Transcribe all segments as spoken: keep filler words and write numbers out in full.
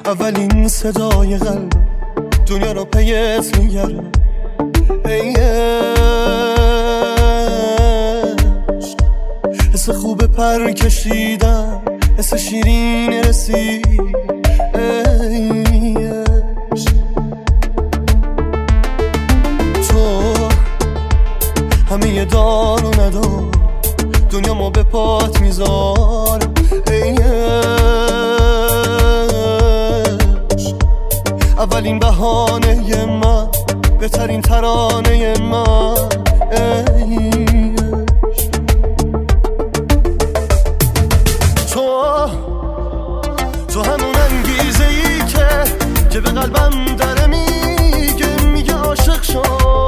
اولین صدای قلبم دنیا رو پیت میگردم. ای عشق حس خوب پر کشیدم، حس شیرین رسید. ای عشق تو همه دار و ندار دنیا ما به پات میذارم. ای عشق اولین بهانه من، بهترین ترانه من. ای تو تو همون انگیزه ای که که به قلبم داره میگه میگه عاشق شو.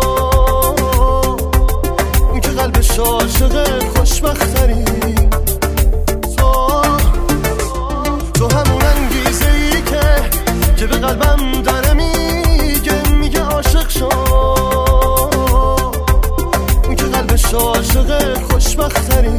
اون که قلبش عاشق خوشبختری. تو تو همون انگیزه ای که که به قلبم داره میگه میگه عاشق شو. اون که قلبش عاشق خوشبختری.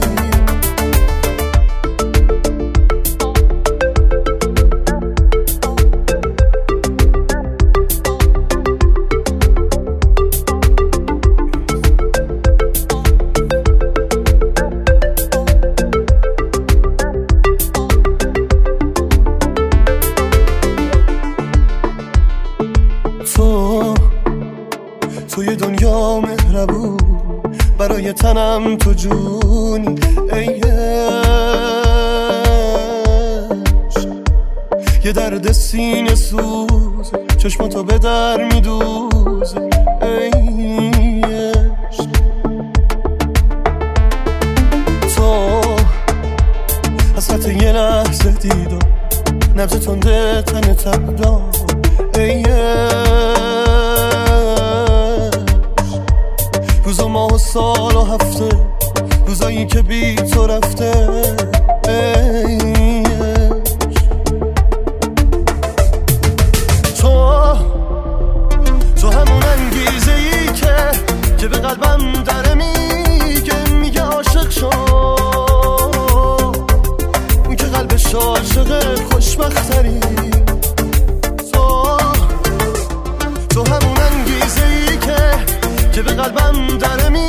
تو توی دنیا مهربون، برای تنم تو جونی. ای عشق یه درد سینه سوز، چشماتو به در میدوزه. ای عشق تو حسرت یه لحظه دیدم، نبض تنده تن تبدام. ای روزا ماه و سال و هفته، روزایی که بی تو رفته. ای تو تو همون انگیزه ای که که به قلبم داره میگه میگه عاشق شو. اون که قلبش عاشق خوشبختری. تو همون انگیزه ای که که به قلبم داره می